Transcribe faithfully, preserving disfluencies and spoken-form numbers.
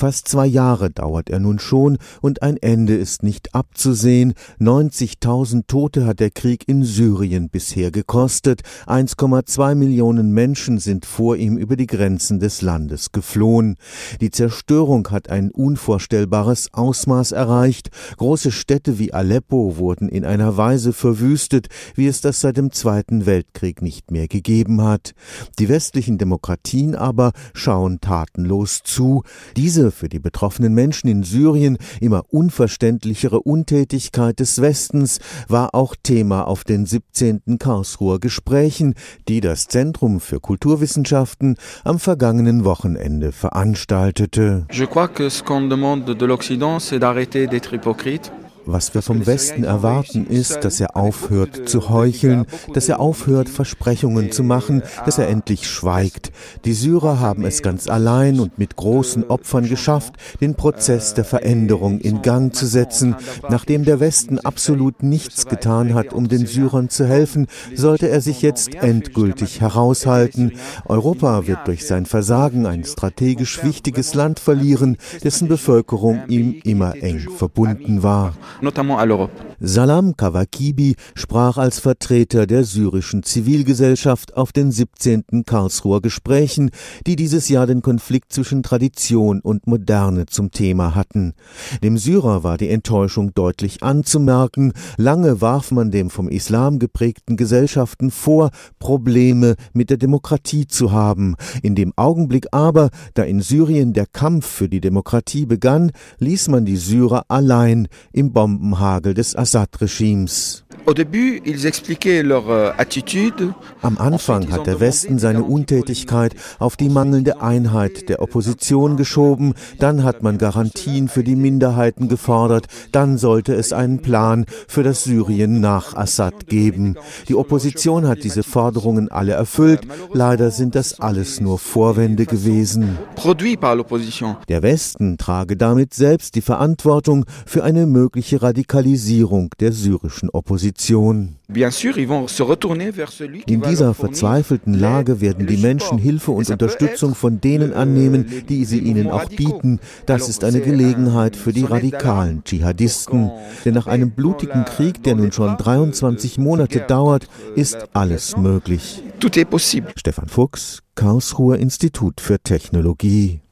Fast zwei Jahre dauert er nun schon und ein Ende ist nicht abzusehen. neunzigtausend Tote hat der Krieg in Syrien bisher gekostet. eins Komma zwei Millionen Menschen sind vor ihm über die Grenzen des Landes geflohen. Die Zerstörung hat ein unvorstellbares Ausmaß erreicht. Große Städte wie Aleppo wurden in einer Weise verwüstet, wie es das seit dem Zweiten Weltkrieg nicht mehr gegeben hat. Die westlichen Demokratien aber schauen tatenlos zu. Diese für die betroffenen Menschen in Syrien immer unverständlichere Untätigkeit des Westens war auch Thema auf den siebzehnten Karlsruher Gesprächen, die das Zentrum für Kulturwissenschaften am vergangenen Wochenende veranstaltete. Je crois que ce qu'on demande de l'Occident, c'est d'arrêter d'être hypocrite. Was wir vom Westen erwarten, ist, dass er aufhört zu heucheln, dass er aufhört, Versprechungen zu machen, dass er endlich schweigt. Die Syrer haben es ganz allein und mit großen Opfern geschafft, den Prozess der Veränderung in Gang zu setzen. Nachdem der Westen absolut nichts getan hat, um den Syrern zu helfen, sollte er sich jetzt endgültig heraushalten. Europa wird durch sein Versagen ein strategisch wichtiges Land verlieren, dessen Bevölkerung ihm immer eng verbunden war. Notamment à l'Europe. Salam Kawakibi sprach als Vertreter der syrischen Zivilgesellschaft auf den siebzehnten Karlsruher Gesprächen, die dieses Jahr den Konflikt zwischen Tradition und Moderne zum Thema hatten. Dem Syrer war die Enttäuschung deutlich anzumerken. Lange warf man dem vom Islam geprägten Gesellschaften vor, Probleme mit der Demokratie zu haben. In dem Augenblick aber, da in Syrien der Kampf für die Demokratie begann, ließ man die Syrer allein im Bombenhagel des Assad-Regimes. Am Anfang hat der Westen seine Untätigkeit auf die mangelnde Einheit der Opposition geschoben, dann hat man Garantien für die Minderheiten gefordert, dann sollte es einen Plan für das Syrien nach Assad geben. Die Opposition hat diese Forderungen alle erfüllt, leider sind das alles nur Vorwände gewesen. Der Westen trage damit selbst die Verantwortung für eine mögliche Radikalisierung der syrischen Opposition. In dieser verzweifelten Lage werden die Menschen Hilfe und Unterstützung von denen annehmen, die sie ihnen auch bieten. Das ist eine Gelegenheit für die radikalen Dschihadisten. Denn nach einem blutigen Krieg, der nun schon dreiundzwanzig Monate dauert, ist alles möglich. Stefan Fuchs, Karlsruher Institut für Technologie.